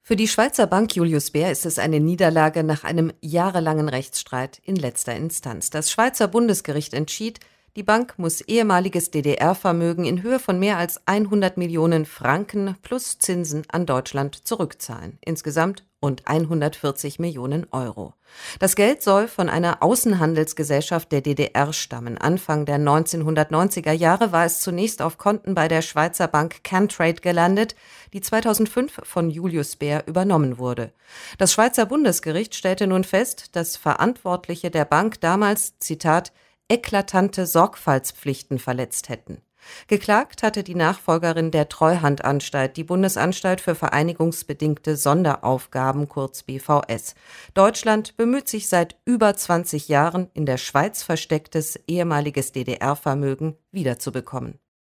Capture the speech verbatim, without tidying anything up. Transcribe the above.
Für die Schweizer Bank Julius Baer ist es eine Niederlage nach einem jahrelangen Rechtsstreit in letzter Instanz. Das Schweizer Bundesgericht entschied, die Bank muss ehemaliges D D R-Vermögen in Höhe von mehr als hundert Millionen Franken plus Zinsen an Deutschland zurückzahlen. Insgesamt rund hundertvierzig Millionen Euro. Das Geld soll von einer Außenhandelsgesellschaft der D D R stammen. Anfang der neunzehnhundertneunziger Jahre war es zunächst auf Konten bei der Schweizer Bank Cantrade gelandet, die zweitausendfünf von Julius Baer übernommen wurde. Das Schweizer Bundesgericht stellte nun fest, dass Verantwortliche der Bank damals, Zitat, eklatante Sorgfaltspflichten verletzt hätten. Geklagt hatte die Nachfolgerin der Treuhandanstalt, die Bundesanstalt für vereinigungsbedingte Sonderaufgaben, kurz B V S. Deutschland bemüht sich seit über zwanzig Jahren, in der Schweiz verstecktes ehemaliges D D R-Vermögen wiederzubekommen.